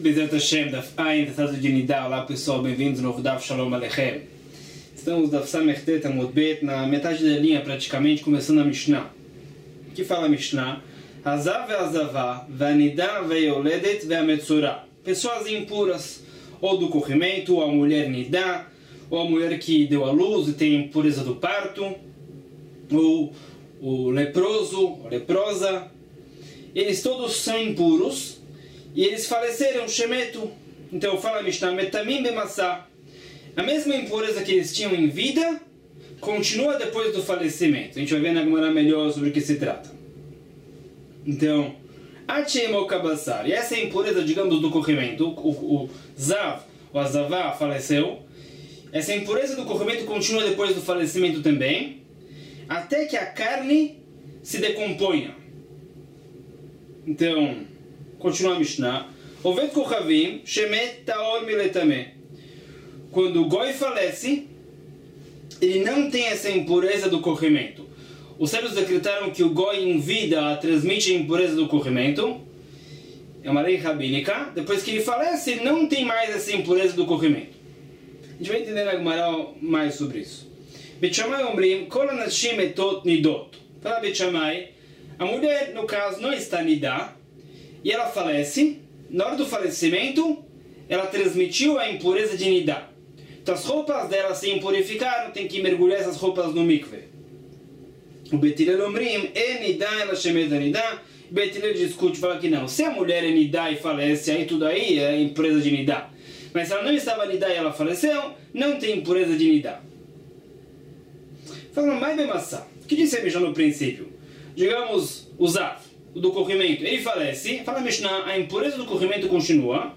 Bezerra Hashem, Daf Ayin, Tzatzut de Nidá. Olá pessoal, bem-vindos ao novo Daf Shalom Aleichem. Estamos Daf Samechet Amud Bet, na metade da linha praticamente, começando a Mishnah. O que fala a Mishnah? Hazav ve'azavá, ve'anidá ve'yoledet ve'ametzorá. Pessoas impuras, ou do corrimento, ou a mulher nidá, ou a mulher que deu à luz e tem impureza do parto, ou o leproso, a leprosa. Eles todos são impuros e eles faleceram, shemetu. Então fala a Mishnah, metamim bemassá. A mesma impureza que eles tinham em vida continua depois do falecimento. A gente vai ver na Gemara melhor sobre o que se trata. Então, e essa é a impureza, digamos, do corrimento. O Zav, o Azavá, faleceu. Essa impureza do corrimento continua depois do falecimento também, até que a carne se decomponha. Então, continua a Mishnah. Ovet Kochavim, Shemet Taor Miletame. Quando o Goi falece, ele não tem essa impureza do corrimento. Os sábios decretaram que o Goi em vida transmite a impureza do corrimento. É uma lei rabínica. Depois que ele falece, ele não tem mais essa impureza do corrimento. A gente vai entender na Gemara mais sobre isso. Bet Shammai Omrim, Kol Anashim Etot Nidot. Fala Bet Shammai, a mulher, no caso, não está nidá, e ela falece. Na hora do falecimento, ela transmitiu a impureza de nidá. Então as roupas dela se impurificaram, tem que mergulhar essas roupas no mikve. O Bet Hillel Omrim, nidá, ela shemet nidá. Bet Hillel discute, fala que não. Se a mulher é nidá e falece, aí tudo aí é impureza de nidá. Mas se ela não estava nidá e ela faleceu, não tem impureza de nidá. Fala, mais bem maçã. O que disse a Mishnah no princípio? Digamos, o Zav, o do corrimento, ele falece, fala a Mishnah, a impureza do corrimento continua.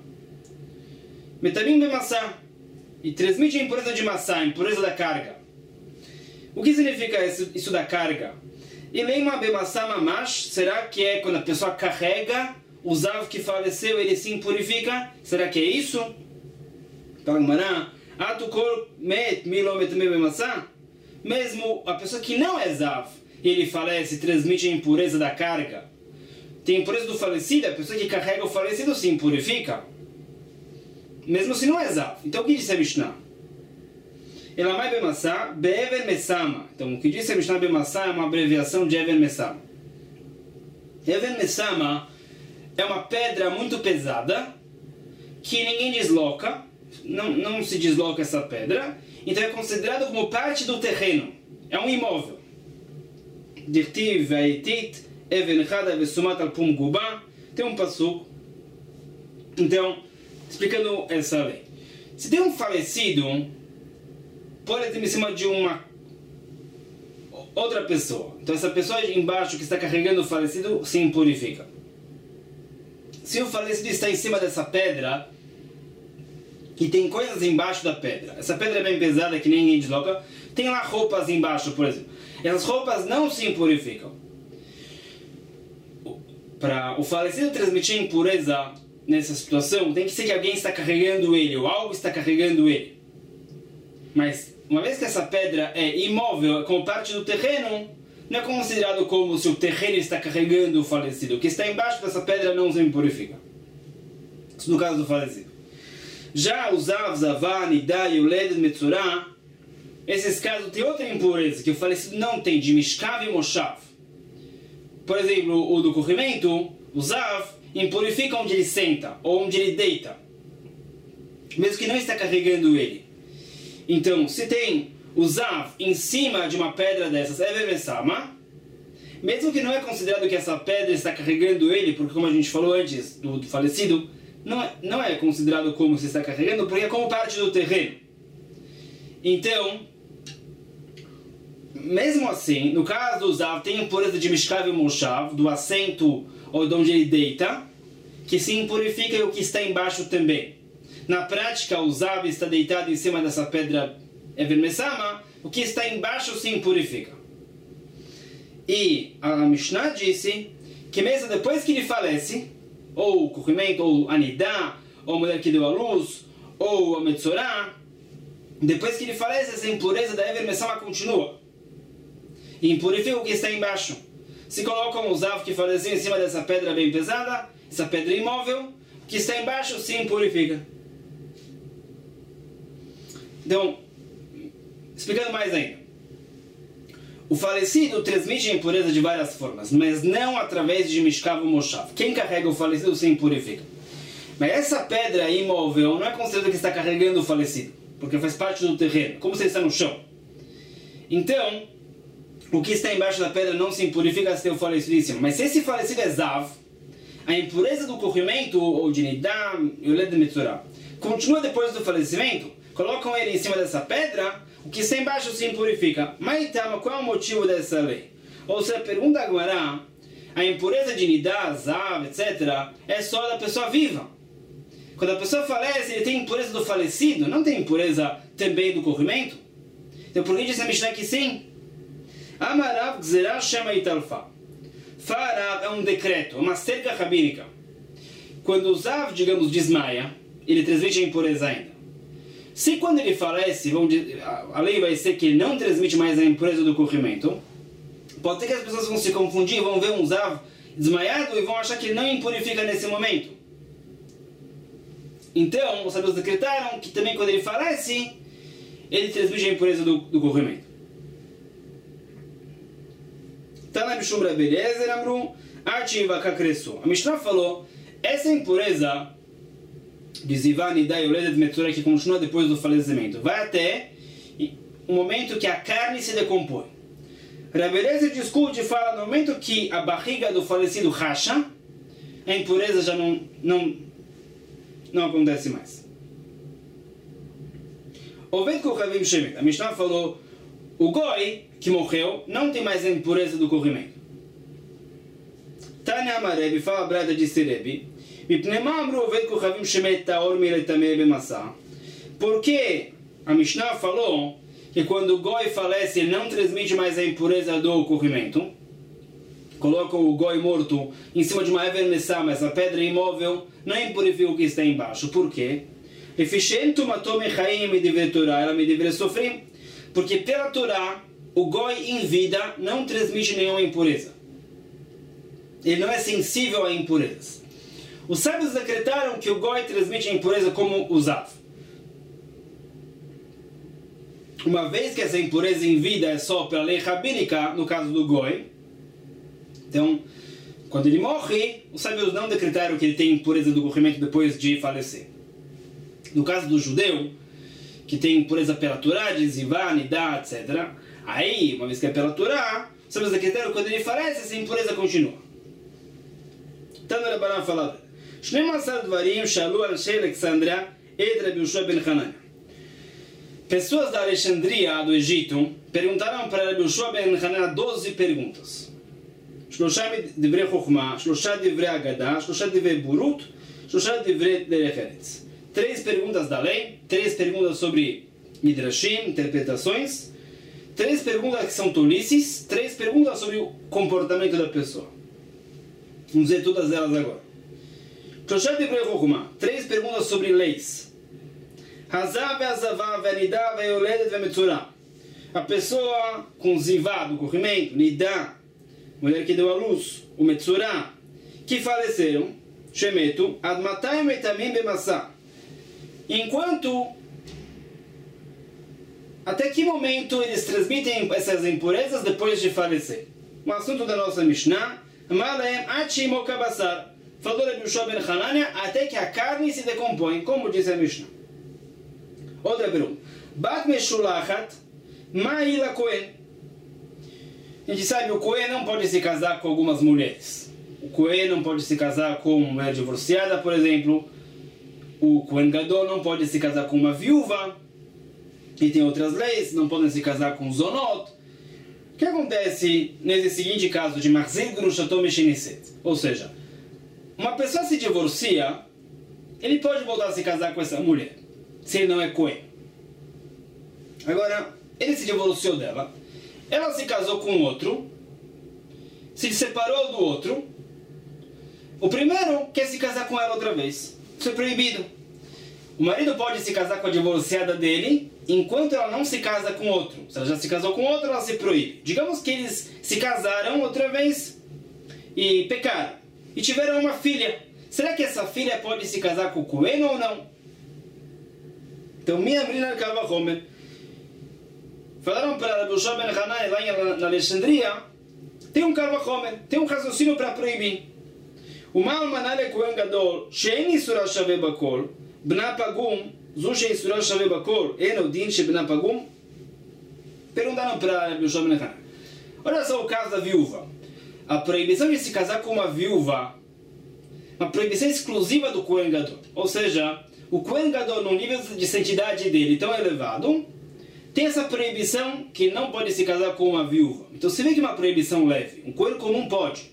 Metamim bem maçã. E transmite a impureza de maçã, a impureza da carga. O que significa isso da carga? E leima bem maçã mamash, será que é quando a pessoa carrega o Zav que faleceu, ele se impurifica? Será que é isso? Fala, Mará, atukor met milometamim bem maçã? Mesmo a pessoa que não é Zav, ele falece, transmite a impureza da carga. Tem a impureza do falecido, a pessoa que carrega o falecido se impurifica. Mesmo se não é Zav. Então o que disse a Mishnah? Elamai bemassá, be'even mesama. Então o que disse a Mishnah bemassá é uma abreviação de even mesama. Even mesama é uma pedra muito pesada que ninguém desloca. Não se desloca essa pedra. Então é considerado como parte do terreno. É um imóvel. Dirtiv ve'etit even chada ve'sumat al pum guba. Tem um passuco. Então, explicando essa lei. Se tem um falecido, pode ter em cima de uma outra pessoa. Então essa pessoa embaixo que está carregando o falecido se impurifica. Se o falecido está em cima dessa pedra e tem coisas embaixo da pedra, essa pedra é bem pesada que ninguém desloca, tem lá roupas embaixo, por exemplo. Essas roupas não se impurificam. Para o falecido transmitir impureza nessa situação, tem que ser que alguém está carregando ele, ou algo está carregando ele. Mas, uma vez que essa pedra é imóvel, como parte do terreno, não é considerado como se o terreno está carregando o falecido. O que está embaixo dessa pedra não se impurifica. Isso no caso do falecido. Já os Zav, Zavá, Nidá, Yoledet, Metzorá, esses casos tem outra impureza que o falecido não tem, de Mishkav e Moshav. Por exemplo, o do corrimento, o Zav, impurifica onde ele senta, ou onde ele deita, mesmo que não está carregando ele. Então, se tem o Zav em cima de uma pedra dessas, é Vermessama, mesmo que não é considerado que essa pedra está carregando ele, porque como a gente falou antes do falecido, não é considerado como se está carregando, porque é como parte do terreno. Então, mesmo assim, no caso do Zav, tem impureza de Mishkav e Moshav, do assento ou de onde ele deita, que se impurifica e o que está embaixo também. Na prática, o Zav está deitado em cima dessa pedra Evermessama, o que está embaixo se impurifica. E a Mishnah disse que mesmo depois que ele falece, ou o corrimento, ou a Nidá, ou a mulher que deu à luz, ou a Metzorá, depois que ele falece, essa impureza da Evermessama continua. E impurifica o que está embaixo. Se colocam o Zav que faleceu em cima dessa pedra bem pesada, essa pedra imóvel, que está embaixo se impurifica. Então, explicando mais ainda. O falecido transmite a impureza de várias formas, mas não através de Mishkav ou Moshav. Quem carrega o falecido se impurifica. Mas essa pedra imóvel não é considerada que está carregando o falecido, porque faz parte do terreno, como se está no chão. Então, o que está embaixo da pedra não se impurifica se tem o falecido em cima. Mas se esse falecido é Zav, a impureza do corrimento, ou de Nidam, e o Led de Metzorah, continua depois do falecimento, colocam ele em cima dessa pedra, o que está embaixo se impurifica. Mas então, qual é o motivo dessa lei? Ou seja, pergunta agora, a impureza de Nidam, Zav, etc., é só da pessoa viva. Quando a pessoa falece, ele tem impureza do falecido, não tem impureza também do corrimento? Então por que diz a Mishnah que sim? Amarav Gzerah Shema Italfa. Farav é um decreto, uma cerca rabínica. Quando o Zav, digamos, desmaia, ele transmite a impureza ainda. Se quando ele falece, a lei vai ser que ele não transmite mais a impureza do corrimento, pode ser que as pessoas vão se confundir, vão ver um Zav desmaiado e vão achar que ele não impurifica nesse momento. Então, os sábios decretaram que também quando ele falece, ele transmite a impureza do corrimento. Tana Mishum Rabbi Eliezer Amru, Archi Vaka Cresceu. A Mishnah falou, essa impureza de Zivan e da Yoledet Metzorah que continua depois do falecimento, vai até o momento que a carne se decompõe. Rabbi Eliezer discute e fala, no momento que a barriga do falecido racha, a impureza já não acontece mais. Ouvendo com o Ravim Shemet, a Mishnah falou, o Goi, que morreu, não tem mais a impureza do corrimento. Tânia Amarebi, fala a brada de Sirebi, porque a Mishnah falou que quando o Goi falece, ele não transmite mais a impureza do corrimento. Colocam o Goi morto em cima de uma Ever Nessah, mas a pedra imóvel não impurifica o que está embaixo. Por quê? Ela me deveria sofrer. Porque pela Torá, o Goi em vida não transmite nenhuma impureza. Ele não é sensível a impurezas. Os sábios decretaram que o Goi transmite a impureza como o Zav. Uma vez que essa impureza em vida é só pela lei rabínica, no caso do Goi, então, quando ele morre, os sábios não decretaram que ele tem impureza do corrimento depois de falecer. No caso do judeu, que tem impureza pela Torá, de Zivan, Nidá, etc. Aí, uma vez que é pela Torá, os sábios decretaram que quando ele falece, essa impureza continua. Então, o Rabbanan fala, Shnemasar Dvarim Shalu Al-Shei Alexandria et Rabbi Yoshua ben Hanania. Pessoas da Alexandria, do Egito, perguntaram para Rabbi Yoshua ben Hanania 12 perguntas. 3 דברי חוכמה, 3 דברי אגדה, 3 דברי בורות, 3 דברי דרך ארץ. 3 perguntas da lei, 3 perguntas sobre midrashim, interpretações, 3 perguntas que são tolices, 3 perguntas sobre o comportamento da pessoa. Vamos dizer todas elas agora. 3 דברי חוכמה, 3 perguntas sobre leis. הזב והזבה והנידה והיולדת והמצורע. A pessoa com zivá do corrimento, nidá, mulher que deu à luz, o Metzorah, que faleceram, Shemetu, Admatayim Etamim Bemassá. Enquanto, até que momento eles transmitem essas impurezas depois de falecer? O assunto da nossa Mishnah, Malaem Achim Okabassar, falou Rabbi Yoshua ben Hanania, até que a carne se decompõe, como diz a Mishnah. Outra pergunta. Bat Meshulachat, Ma'ila Kohen. A gente sabe, o Kohen não pode se casar com algumas mulheres. O Kohen não pode se casar com uma mulher divorciada, por exemplo. O Kohen Gadol não pode se casar com uma viúva. E tem outras leis, não podem se casar com zonot. O que acontece nesse seguinte caso de Mahzir Grushatom Meshiniset? Ou seja, uma pessoa se divorcia, ele pode voltar a se casar com essa mulher, se ele não é Kohen. Agora, ele se divorciou dela. Ela se casou com outro, se separou do outro. O primeiro quer se casar com ela outra vez. Isso é proibido. O marido pode se casar com a divorciada dele, enquanto ela não se casa com outro. Se ela já se casou com outro, ela se proíbe. Digamos que eles se casaram outra vez e pecaram. E tiveram uma filha. será que essa filha pode se casar com o Cohen ou não? Então, minha menina Kal Vachomer, falaram para Rabbi Yoshua ben Hanai lá na Alexandria, tem um Kal Vachomer, tem um raciocínio para proibir. Uma almaná le Cohen Gadol, she'en isura shave bakol, bna pagum, zu she'isura shave bakol, en odin she'bna pagum. Perguntaram para Rabbi Yoshua ben Hanai, olha só o caso da viúva. A proibição de se casar com uma viúva, uma proibição exclusiva do Cohen Gadol. Ou seja, o Cohen Gadol, no nível de santidade dele tão elevado, tem essa proibição que não pode se casar com uma viúva. Então, você vê que é uma proibição leve. Um Cohen comum pode.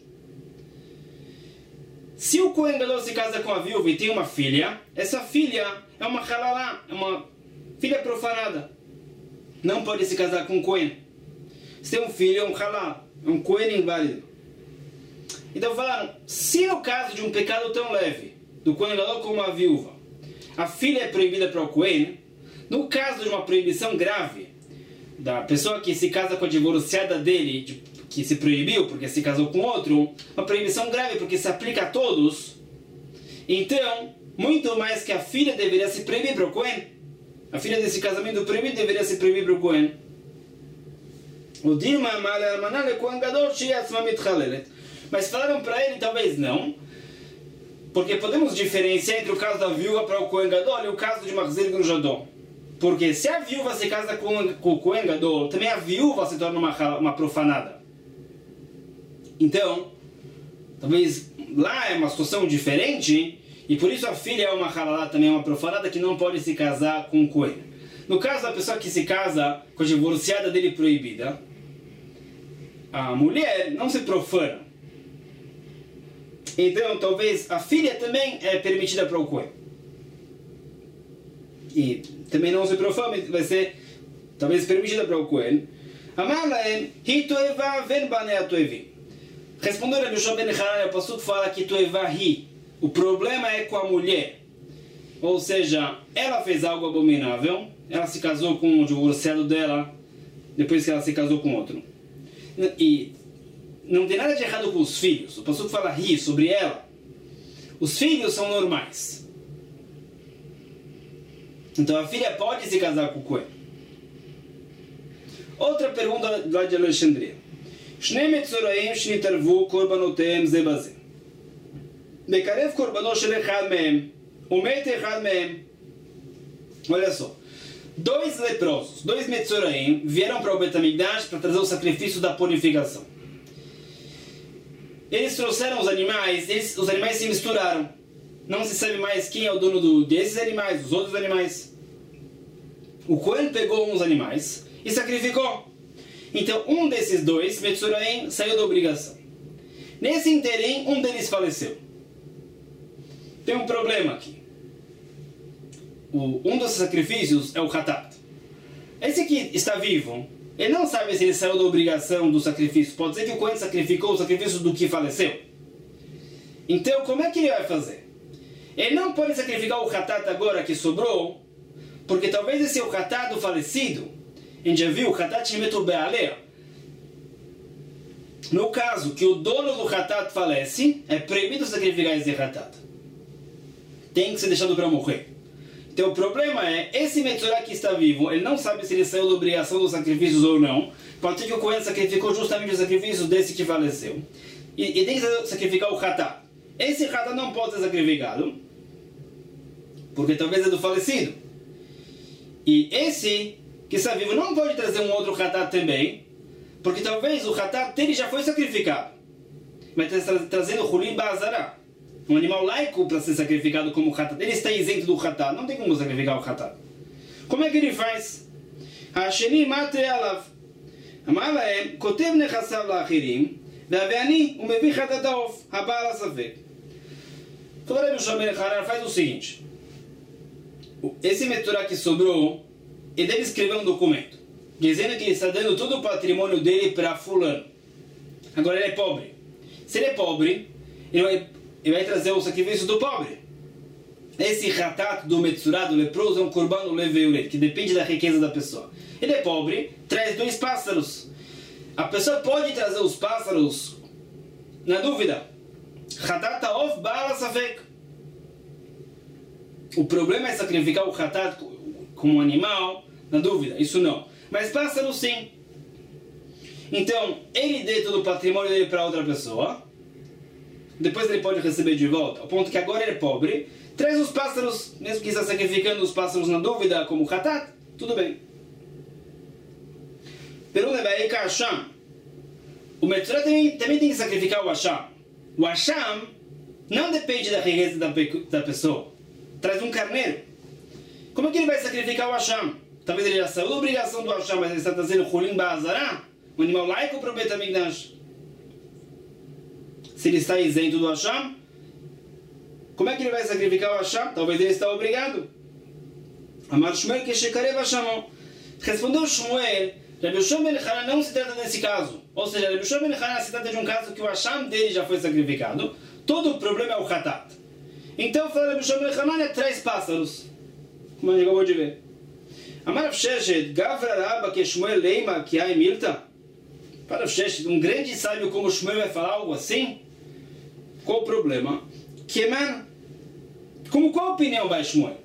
Se o Cohen Gadol se casa com a viúva e tem uma filha, essa filha é uma halalá, é uma filha profanada. Não pode se casar com um Cohen. Se tem um filho, é um halal, é um Cohen inválido. Então falaram, se no caso de um pecado tão leve, do Cohen Gadol com uma viúva, a filha é proibida para o Cohen, no caso de uma proibição grave, da pessoa que se casa com a divorciada dele, que se proibiu porque se casou com outro, uma proibição grave porque se aplica a todos, então, muito mais que a filha deveria se proibir para o Cohen. A filha desse casamento proibido deveria se proibir para o Cohen. O Dilma Malé Cohen Gadol Shiatzma Mitchalelet. Mas falaram para ele, talvez não, porque podemos diferenciar entre o caso da viúva para o Cohen Gadol e o caso de Mahzir Grujadol. Porque se a viúva se casa com o Cohen Gadol, também a viúva se torna uma profanada. Então, talvez lá é uma situação diferente, e por isso a filha é uma halalá, também é uma profanada que não pode se casar com o Cohen. No caso da pessoa que se casa com a divorciada dele proibida, a mulher não se profana. Então, talvez a filha também é permitida para o Cohen. E também não se profana, vai ser talvez permitida para o Cohen. Amalaem, hi toeva ven banei atoevim. Respondeu Rabbi Yoshua ben Hanai, o passuco fala que toeva hi. O problema é com a mulher. Ou seja, ela fez algo abominável, ela se casou com o divorciado dela, depois que ela se casou com outro. E não tem nada de errado com os filhos. O passuco fala hi sobre ela. Os filhos são normais. Então a filha pode se casar com o Cohen. Outra pergunta lá de Alexandria. Shnei metzoraim shnitarvu korbanotehem ze baze. Bekarev korbano shel echad mehem, umet echad mehem. Olha só. 2 leprosos, 2 metzoraim, vieram para o Bet HaMikdash para trazer o sacrifício da purificação. Eles trouxeram os animais se misturaram. Não se sabe mais quem é o dono desses animais, dos outros animais. O Cohen pegou uns animais e sacrificou. Então, um desses 2, Metzoraim, saiu da obrigação. Nesse interim, um deles faleceu. Tem um problema aqui. Um dos sacrifícios é o Hatat. Esse que está vivo, ele não sabe se ele saiu da obrigação do sacrifício. Pode ser que o Cohen sacrificou o sacrifício do que faleceu. Então, como é que ele vai fazer? Ele não pode sacrificar o Hatat agora que sobrou, porque talvez esse é o Hatat do falecido. A gente já viu o Hatat Shemetu Be'aleh. No caso que o dono do Hatat falece, é proibido sacrificar esse Hatat. Tem que ser deixado para morrer. Então o problema é, esse Metzorah que está vivo, ele não sabe se ele saiu da obrigação dos sacrifícios ou não. Pode ser que o Cohen sacrificou justamente os sacrifícios desse que faleceu. E tem que sacrificar o Hatat. Esse Hatat não pode ser sacrificado, porque talvez é do falecido. E esse que está vivo não pode trazer um outro Hatat também, porque talvez o Hatat dele já foi sacrificado. Mas está trazendo o Hulin Ba'azara, um animal laico para ser sacrificado como Hatat. Ele está isento do Hatat, não tem como sacrificar o Hatat. Como é que ele faz? Hasheni mate alav. Amalaem, kotev nechassav la'achirim, ve'aveani umevi Hatat ha'of, ha'ba'al ha'safek. Então, Rabbi Yoshua ben Hanai faz o seguinte. Esse Metzorah que sobrou, ele deve escrever um documento dizendo que ele está dando todo o patrimônio dele para fulano. Agora ele é pobre. Se ele é pobre, ele vai trazer o sacrifício do pobre. Esse Hatat do Metzorah, do leproso, é um korban leveulet, que depende da riqueza da pessoa. Ele é pobre, traz 2 pássaros. A pessoa pode trazer os pássaros na dúvida. Hatat ha'of ba'al ha'safek. o problema é sacrificar o Hatat como um animal, na dúvida, isso não. Mas pássaro sim. Então, ele dê todo o patrimônio dele para outra pessoa, depois ele pode receber de volta, ao ponto que agora ele é pobre, traz os pássaros, mesmo que está sacrificando os pássaros na dúvida, como Hatat, tudo bem. Pergunta é que Hashem, o Metzorah também tem que sacrificar o Hashem. O Hashem não depende da riqueza da pessoa. Traz um carneiro. Como é que ele vai sacrificar o Hashem? Talvez ele já saiu da obrigação do Hashem, mas ele está trazendo Chulim Ba'azará, um animal laico para o Bet HaMikdash. Se ele está isento do Hashem, como é que ele vai sacrificar o Hashem? Talvez ele está obrigado. Amar Shmuel que Shekarev Hashem. Respondeu Shmuel, Rabbi Yoshua ben Hanan não se trata desse caso. Ou seja, Rabbi Yoshua ben Hanan se trata de um caso que o Hashem dele já foi sacrificado. Todo o problema é o Hatat. Então, fala Rabbi Yoshua ben Hanan, traz pássaros. Como a gente acabou de ver. Amar Rav Sheshet, Gavra Rabba que Shmuel leima que há em Milta. Para Rav Sheshet, um grande sábio como Shmuel vai falar algo assim? Qual o problema? Que, qual opinião vai Shmuel?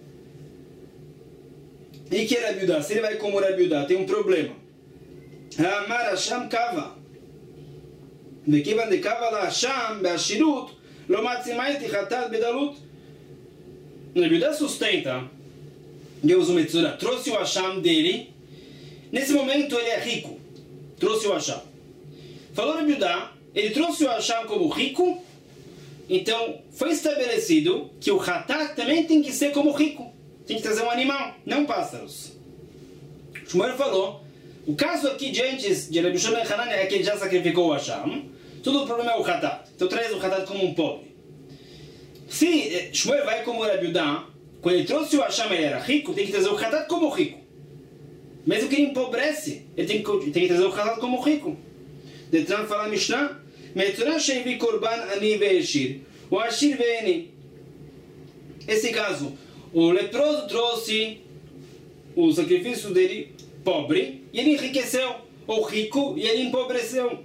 E que Rabi Yudá, se ele vai como Rabi Yudá, tem um problema. Amar Hashem Kava. Vekivan de Kava la Hashem be'ashirut lo matzimai tichatat bedalut. Rabi Yudá sustenta, Deus o Metzorah trouxe o Hashem dele, nesse momento ele é rico, trouxe o Hashem. Falou Rabi Yudá, ele trouxe o Hashem como rico, então foi estabelecido que o Hatat também tem que ser como rico. Tem que trazer um animal, não pássaros. Shmuel falou, o caso aqui de antes de Rabbi Yoshua ben Hanan é que ele já sacrificou o Hashem. Todo o problema é o Hatat. Então traz o Hatat como um pobre. Se Shmuel vai como Rabbi Yudá, quando ele trouxe o Hashem ele era rico, tem que trazer o Hatat como rico. Mesmo que ele empobrece, ele tem que trazer o Hatat como rico. Detran fala Mishnah, Metzorah shevi korban ani ve'eshir, o ashir ve'eni. Esse caso, o leproso trouxe o sacrifício dele pobre e ele enriqueceu. O rico e ele empobreceu.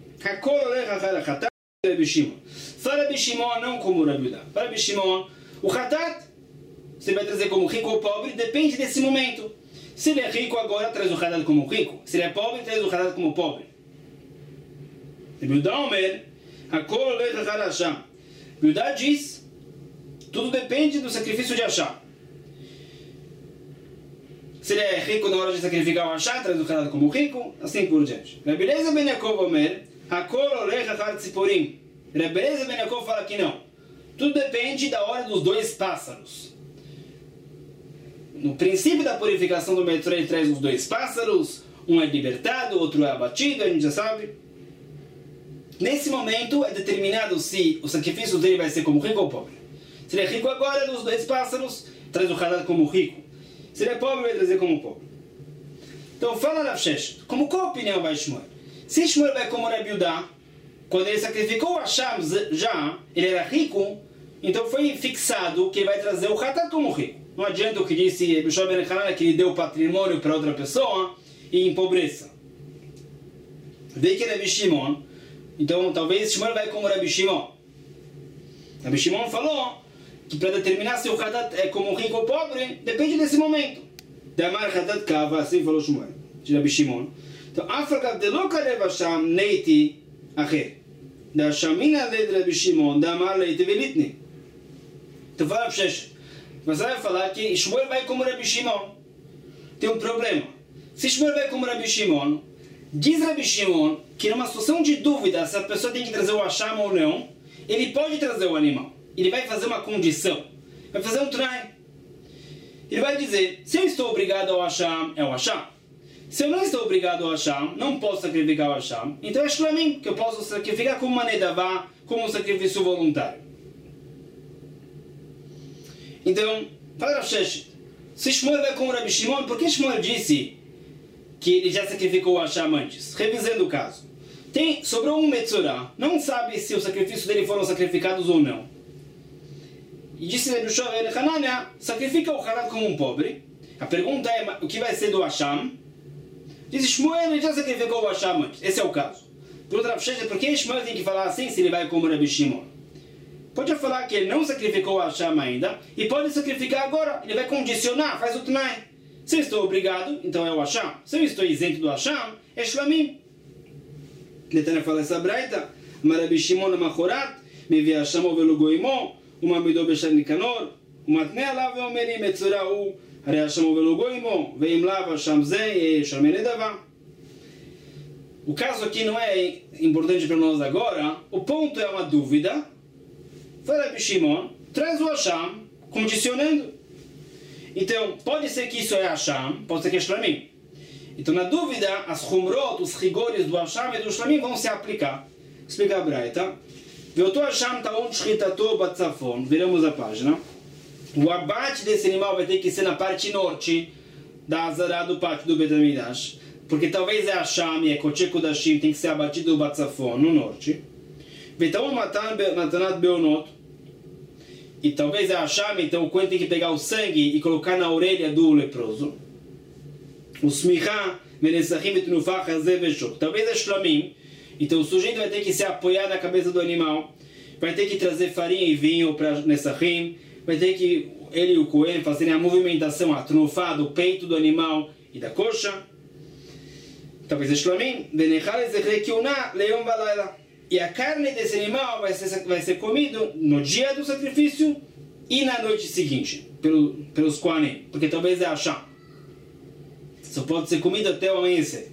Fala Rabi Shimon, não como Rabi Yudá. Fala Rabi Shimon, o Hatat, você vai trazer como rico ou pobre, depende desse momento. Se ele é rico agora, traz o Hatat como rico. Se ele é pobre, traz o Hatat como pobre. Rabi Yudá Omer, Rabi Yudá diz, tudo depende do sacrifício de Hashem. Se ele é rico na hora de sacrificar o Hashem, traz o Hatat como rico, assim por diante. Rabbi Eliezer ben Yaakov Omer, Hakol olech achar tziporim. Rabbi Eliezer ben Yaakov fala que não. Tudo depende da hora dos dois pássaros. No princípio da purificação do Metzorah, ele traz os dois pássaros. Um é libertado, o outro é abatido, a gente já sabe. Nesse momento é determinado se o sacrifício dele vai ser como rico ou pobre. Se ele é rico agora, dos dois pássaros, traz o Hatat como rico. Se ele é pobre, vai trazer como pobre. Então fala Rav Sheshet, como qual opinião vai Shmuel? Se Shmuel vai como Rabi Yudá, quando ele sacrificou o Hashem já, ele era rico, então foi fixado que ele vai trazer o Hatat como rico. Não adianta o que disse Rabbi Yoshua ben Hanan, que ele deu patrimônio para outra pessoa e empobreça. Vê que Rabi Shimon, então talvez Shmuel vai como Rabi Shimon. Rabi Shimon falou que para determinar se o Hatat é como rico ou pobre, depende desse momento. Damar Hatat Kava, assim falou Shmuel, de Rabi Shimon. Então, Afragav de Lokarev Hashem Neiti Acher. Da Shamina de Rabi Shimon, Damar Leite Velitni. Então, fala para Sheshet. Mas vai falar que Shmuel vai como Rabi Shimon. Tem um problema. Se Shmuel vai como Rabi Shimon, diz Rabi Shimon que numa situação de dúvida se a pessoa tem que trazer o Hashem ou não, ele pode trazer o animal. Ele vai fazer uma condição. Vai fazer um trai. Ele vai dizer, se eu estou obrigado ao Hashem, é o Hashem. Se eu não estou obrigado ao Hashem, não posso sacrificar o Hashem, então é Shlamim, que eu posso sacrificar como uma nedavá, como um sacrifício voluntário. Então, para Rav Sheshet, se Shmuel vai como Rabi Shimon, por que Shmuel disse que ele já sacrificou o Hashem antes? Revisando o caso. Sobrou um Metzorah, não sabe se os sacrifícios dele foram sacrificados ou não. E disse Rabbi Yoshua ben Hanan, sacrifica o Hatat como um pobre. A pergunta é, o que vai ser do Hashem? Diz Shmuel, ele já sacrificou o Hashem antes. Esse é o caso. Pergunta Rav Sheshet, por que Shmuel tem que falar assim se ele vai como Rabbi Shimon? pode falar que ele não sacrificou o Hashem ainda, e pode sacrificar agora. Ele vai condicionar, faz o Tnai. Se eu estou obrigado, então é o Hashem. Se eu estou isento do Hashem, é Shlamim. Netanya fala essa braita, Marabi Shimon Amachorat, Mevi Hashem Ovelu Goimo, Uma Midô Bechar Nikanor, Uma Tnei Lav Omeri Metzura U, Hare Hashem Ovelu Goimo, Veim Lav Hashem Zei, Shamene Dava. O caso aqui não é importante para nós agora, o ponto é uma dúvida. Fala Rabi Shimon, traz o Hashem, condicionando. Então, pode ser que isso é Hashem, pode ser que é Shlamim. Então, na dúvida, as Humrot, os rigores do Hashem e do Shlamim vão se aplicar. Explica a Braita. Veoto Hashem taon shchitato batzafon. Viramos a página. O abate desse animal vai ter que ser na parte norte da Azará do pátio do Bet HaMikdash. Porque talvez é Hashem e é Kodesh Kodashim, tem que ser abatido no batzafon, no norte. Veoto matanat beonot. E talvez é Hashem, então o Kohen tem que pegar o sangue e colocar na orelha do leproso. O smicha, menesachim et nufach hazeh veshok. Talvez é Shlamim. Então o sujeito vai ter que se apoiar na cabeça do animal. Vai ter que trazer farinha e vinho para Nesachim. Vai ter que, ele e o Kohen, fazerem a movimentação, a trunfá do peito do animal e da coxa. Talvez é Shlamim. Venechal ezechre kiuna leon balayla. E a carne desse animal vai ser comido no dia do sacrifício e na noite seguinte, pelos Kohanim. Porque talvez é Hashem. Só pode ser comido até o amanhecer.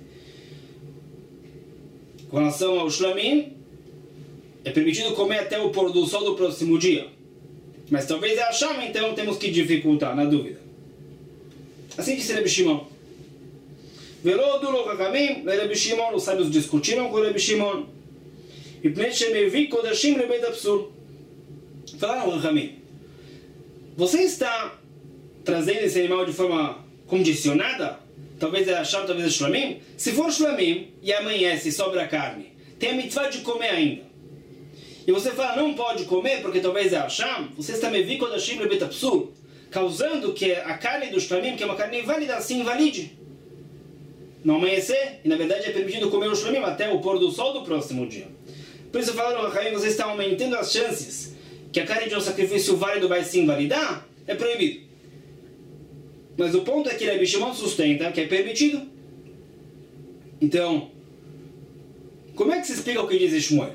Com relação ao Shlamim, é permitido comer até o pôr do sol do próximo dia. Mas talvez é Hashem, então temos que dificultar, na dúvida. Assim disse Rabi Shimon. Velodulo Rahamim, Rabi Shimon, os sábios discutiram com Rabi Shimon. E Pnei Kodashim Rebeit Absur. Falaram Rahamim, você está trazendo esse animal de forma condicionada? Talvez é Hashem, talvez é Shlamim. Se for Shlamim e amanhece e sobra carne, tem a mitzvah de comer ainda. E você fala, não pode comer porque talvez é Hashem. Você está Mevi Kodashim Rebeit Absur, causando que a carne do Shlamim, que é uma carne inválida, assim invalide. Não amanhecer, e na verdade é permitido comer o Shlamim até o pôr do sol do próximo dia. Por isso falaram, Rahamim, você está aumentando as chances que a carne de um sacrifício válido vai se invalidar, é proibido. Mas o ponto é que Rabi Shimon sustenta que é permitido. Então, como é que se explica o que diz Shmuel?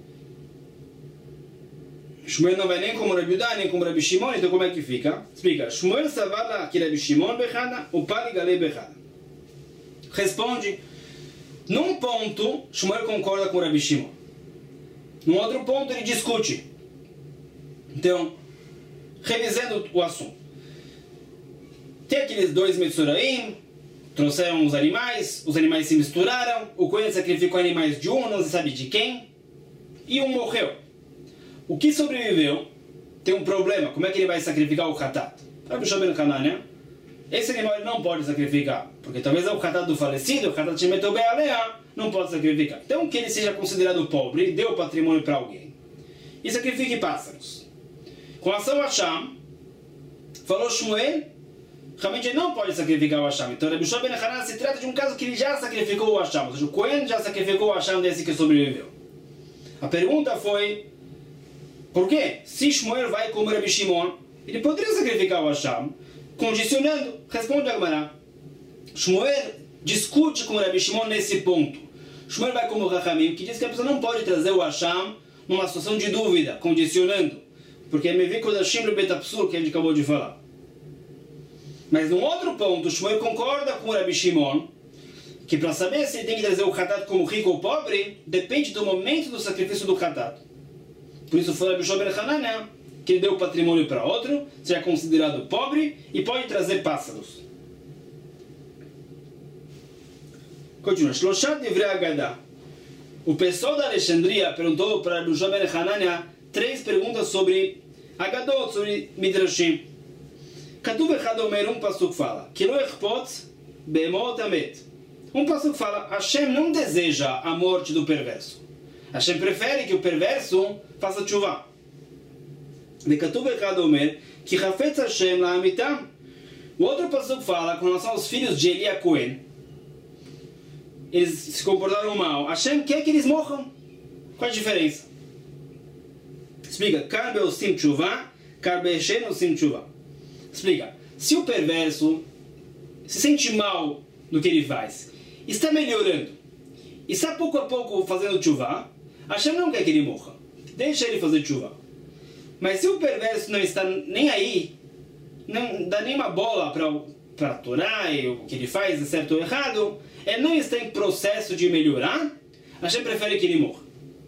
Shmuel não vai nem como Rabi Yudá, nem como Rabi Shimon, então como é que fica? Explica. Shmuel savada que Rabi Shimon bechada, o pali galei bechada. Responde. Num ponto, Shmuel concorda com Rabi Shimon. Num outro ponto, ele discute. Então, revisando o assunto. Tem aqueles dois Metsuraim, trouxeram os animais se misturaram, o Kohen sacrificou animais de um, não se sabe de quem, e um morreu. O que sobreviveu tem um problema, como é que ele vai sacrificar o Hatat? Sabe o Shabbat Hanania? Esse animal ele não pode sacrificar, porque talvez é o Hatat do falecido, o Hatat de Metobéalea, não pode sacrificar. Então que ele seja considerado pobre, dê o patrimônio para alguém, e sacrifique pássaros. Com relação a Hashem, falou Shmuel, realmente ele não pode sacrificar o Hashem. Então, Rabi Shua ben Hanan se trata de um caso que ele já sacrificou o Hashem. Ou seja, o Kohen já sacrificou o Hashem desse que sobreviveu. A pergunta foi, por quê? Se Shmuel vai como Rabi Shimon, ele poderia sacrificar o Hashem, condicionando. Responde a Gemara. Shmuel discute com Rabi Shimon nesse ponto. Shmuel vai como Rahamim, que diz que a pessoa não pode trazer o Hashem numa situação de dúvida, condicionando. Porque é Mevi Kodashim Rebeit Absur, que a gente acabou de falar. Mas num outro ponto, Shmuel concorda com o Rabi Shimon, que para saber se ele tem que trazer o Hatat como rico ou pobre, depende do momento do sacrifício do Hatat. Por isso foi Rabi Shua ben Hanan, que ele deu o patrimônio para outro, seja considerado pobre e pode trazer pássaros. Continua. Shloshat Divrei Agadá. O pessoal da Alexandria perguntou para Rabi Shua ben Hanan 3 perguntas sobre Agadot, sobre Midrashim. Katuv Echad Omer, pasuk fala, que lo echpot be'emot amet. Pasuk fala, Hashem não deseja a morte do perverso. Hashem prefere que o perverso faça tshuva. De Katuv Echad Omer, que Hafetz Hashem la'amitam. O outro pasuk fala, com relação aos filhos de Eli Cohen, eles se comportaram mal. Hashem quer que eles morram. Qual a diferença? Explica. Kan beosim tshuva, kan be'shen osim tshuva. Explica. Se o perverso se sente mal no que ele faz, está melhorando, está pouco a pouco fazendo tshuva, Hashem não quer que ele morra. Deixa ele fazer tshuva. Mas se o perverso não está nem aí, não dá nem uma bola para a Torá e o que ele faz é certo ou errado, ele não está em processo de melhorar, Hashem prefere que ele morra.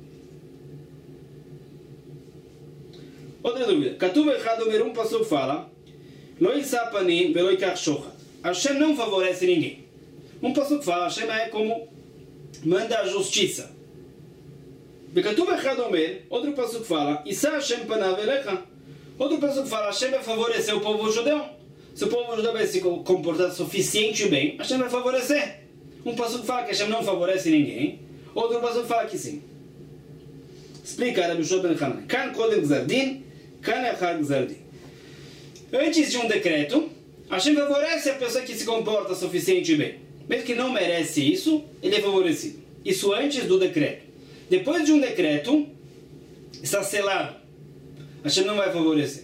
Outra dúvida. Katuv Echad Omer, um pastor fala, Lo yisa panim velo yikach shochad. Hashem não favorece ninguém. Um pastor fala, Hashem é como manda a justiça. Katuv Echad Omer, outro pastor fala, Isa Hashem panav elecha. Outro pastor fala, Hashem vai favorecer o povo judeu. Se o povo judeu vai se comportar suficiente bem, Hashem vai favorecer. Um pastor fala que Hashem não favorece ninguém. Outro pastor fala que sim. Explica Rabbi Shua ben Hanan. Kan kodem gzardin, kan echad gzardin. Antes de um decreto, Hashem favorece a pessoa que se comporta suficiente bem. Mesmo que não merece isso, ele é favorecido. Isso antes do decreto. Depois de um decreto, está selado. Hashem não vai favorecer.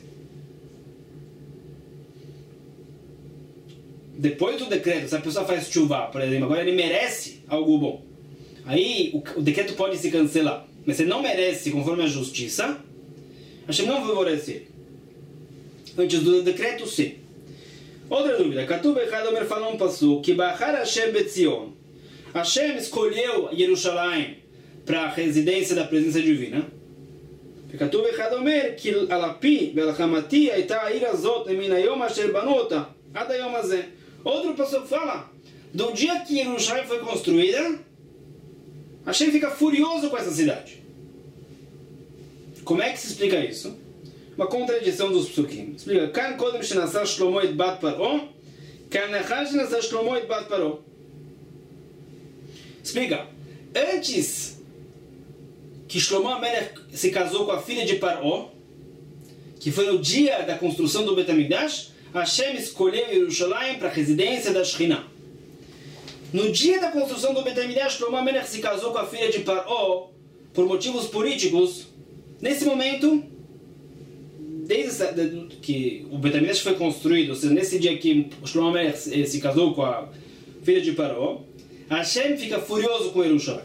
Depois do decreto, se a pessoa faz tshuva, por exemplo, agora ele merece algo bom. Aí o decreto pode se cancelar. Mas se ele não merece, conforme a justiça, Hashem não favorece ele. Antes do decreto, sim. Outra dúvida. Katuv Echad Omer fala um passuco que Bahar Hashem Betzion. Hashem escolheu Jerusalém para a residência da presença divina. Katuv Echad Omer que Alapi Belachamati Aita Air Azot Min Hayom Asher Banota Ad Hayom Hazeh. Outro passuco fala do dia que Jerusalém foi construída, Hashem fica furioso com essa cidade. Como é que se explica isso? Uma contradição dos psukim. Explica. Kan kodem shenasah Shlomo et bat Paro, kan achar shenasah Shlomo et bat Paro. Explica. Antes que Shlomo Amelech se casou com a filha de Paró, que foi no dia da construção do Bet HaMikdash, Hashem escolheu Jerusalém para a residência da Shekhinah. No dia da construção do Bet HaMikdash, Shlomo Amelech se casou com a filha de Paró por motivos políticos. Nesse momento, desde que o Bet HaMikdash foi construído, ou seja, nesse dia que Shlomo Amelech se casou com a filha de Paró, Hashem fica furioso com Jerusalém.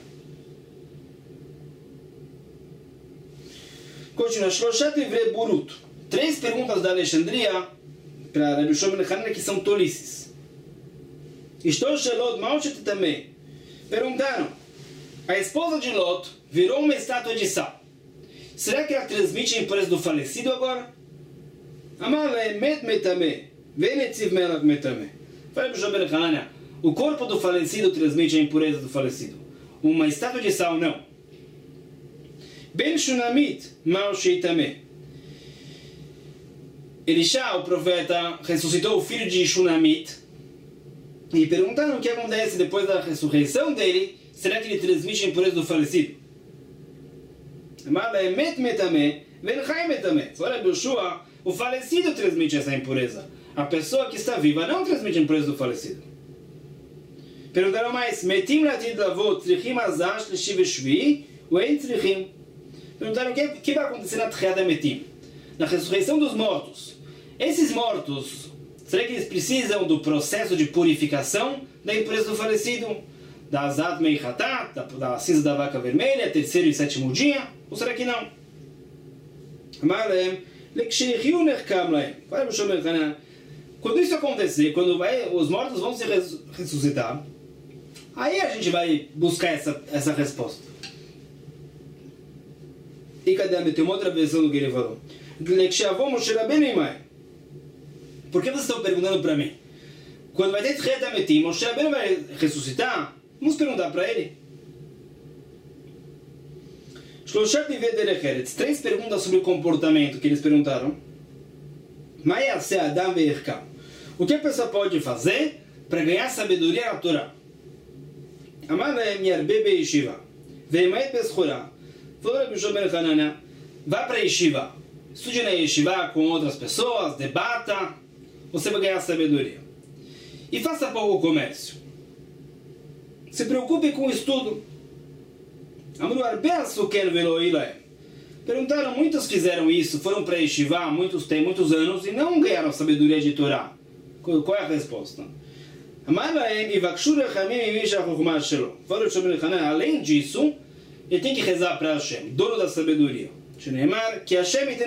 Continua. Shloshat Ivrei Burut. 3 perguntas da Alexandria para Rabbi Shua ben Hanan que são tolices. Estou Shelot Mauchet também. Perguntaram: a esposa de Lot virou uma estátua de sal. Será que ela transmite a impureza do falecido agora? Amar met metame, venetziv melach metame. Fala Rabbi Shua ben Hanan, o corpo do falecido transmite a impureza do falecido. Uma estátua de sal não. Ben Shunamit Mauchet também. Elisha, o profeta, ressuscitou o filho de Shunamit. E perguntaram o que acontece depois da ressurreição dele. Será que ele transmite a impureza do falecido? Fala Yoshua, o falecido transmite essa impureza. A pessoa que está viva não transmite a impureza do falecido. Perguntaram mais. Perguntaram o que vai acontecer na Tchiat HaMetim, na ressurreição dos mortos. Esses mortos, será que eles precisam do processo de purificação da impureza do falecido? Da Azat Meichatat, da cinza da vaca vermelha, 3º e 7º dia? Ou será que não? Quando isso acontecer, quando os mortos vão se ressuscitar, aí a gente vai buscar essa resposta. E cadê? Tem uma outra versão do que ele falou. Por que vocês estão perguntando para mim? Quando vai ter Tchiat HaMetim, Moshe Rabbeinu vai ressuscitar? Vamos perguntar para ele. 3 perguntas sobre o comportamento que eles perguntaram. O que a pessoa pode fazer para ganhar sabedoria na Torá? Falou Rabbi Shua ben Hanan, vá para a Yeshiva. Estude na Yeshiva com outras pessoas, debata, você vai ganhar sabedoria. E faça pouco comércio. Se preocupe com o estudo. Perguntaram, muitos fizeram isso, foram para Yeshiva muitos anos e não ganharam sabedoria de Torá. Qual é a resposta? Além disso, ele tem que rezar para Hashem, dono da sabedoria. Que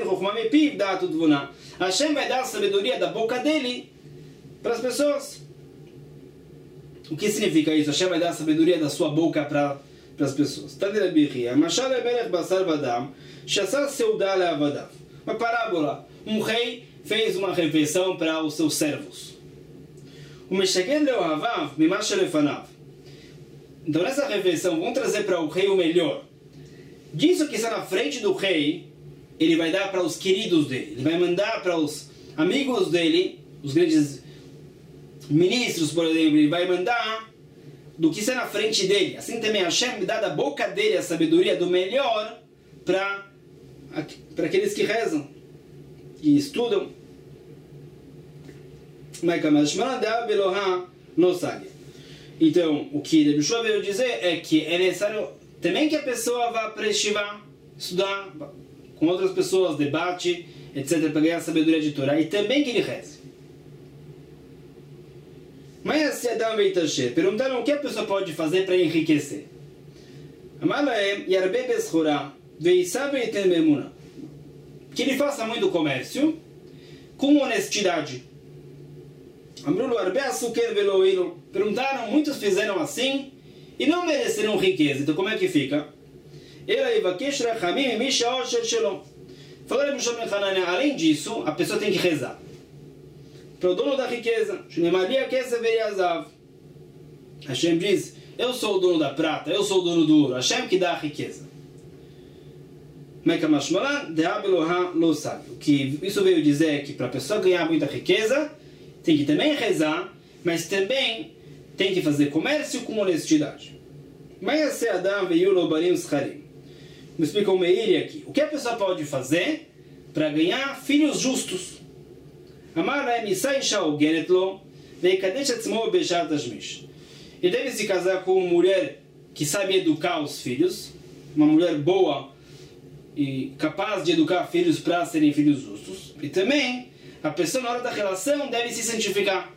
Hashem vai dar a sabedoria da boca dele para as pessoas. O que significa isso? Hashem vai dar a sabedoria da sua boca para as pessoas. Uma parábola. Um rei fez uma refeição para os seus servos. Então nessa refeição vão trazer para o rei o melhor. Disso que está na frente do rei, ele vai dar para os queridos dele. Ele vai mandar para os amigos dele, os grandes ministros, por exemplo. Ele vai mandar do que está na frente dele. Assim também Hashem dá da boca dele a sabedoria do melhor para aqueles que rezam e estudam. Então, o que Rebbe Yehoshua veio dizer é que é necessário também que a pessoa vá para Yeshiva, estudar com outras pessoas, debate, etc., para ganhar sabedoria de Torá, e também que ele reze. Mas Adam Veitasher, perguntaram o que a pessoa pode fazer para enriquecer. Que ele faça muito comércio com honestidade. Perguntaram, muitos fizeram assim e não mereceram riqueza. Então como é que fica? Falaram, além disso, a pessoa tem que rezar para o dono da riqueza. Hashem diz, eu sou o dono da prata, eu sou o dono do ouro. Hashem que dá a riqueza. O que isso veio dizer é que para a pessoa ganhar muita riqueza, tem que também rezar, mas também tem que fazer comércio com honestidade. Mas Adam veio no barim scharim. Me explica o Meiri aqui. O que a pessoa pode fazer para ganhar filhos justos? Ele deve se casar com uma mulher que sabe educar os filhos, uma mulher boa e capaz de educar filhos para serem filhos justos. E também a pessoa na hora da relação deve se santificar.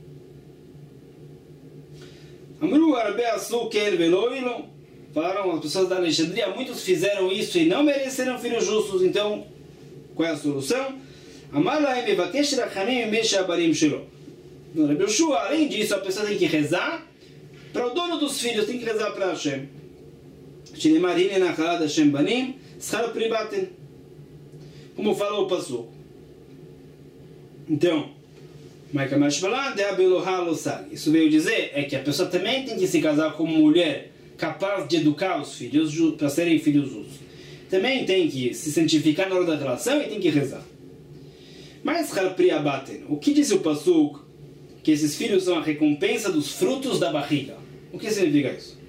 Falaram as pessoas da Alexandria, muitos fizeram isso e não mereceram filhos justos. Então, qual é a solução? Rebbe Yehoshua, além disso, a pessoa tem que rezar para o dono dos filhos, tem que rezar para Hashem. Como falou o Passuco. Então, isso veio dizer é que a pessoa também tem que se casar com uma mulher capaz de educar os filhos para serem filhos justos. Também tem que se santificar na hora da relação e tem que rezar. Mas o que diz o Passuco? Que esses filhos são a recompensa dos frutos da barriga. O que significa isso?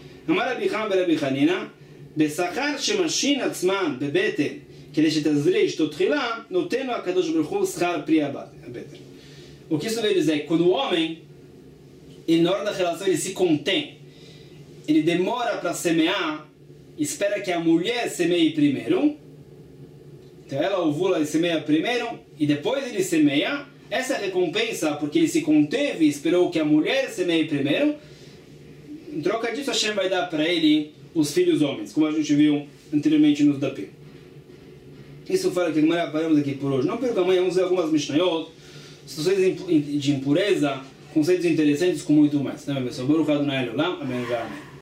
O que isso veio dizer é que quando o homem, na hora da relação, ele se contém, ele demora para semear, espera que a mulher semeie primeiro, então ela ovula e semeia primeiro, e depois ele semeia. Essa é a recompensa, porque ele se conteve e esperou que a mulher semeie primeiro. Em troca disso, Hashem vai dar para ele os filhos homens, como a gente viu anteriormente nos Dapim. Isso fala que paramos aqui por hoje. Não perca amanhã, vamos ver algumas Mishnayot, situações de impureza, conceitos interessantes com muito mais. Amém.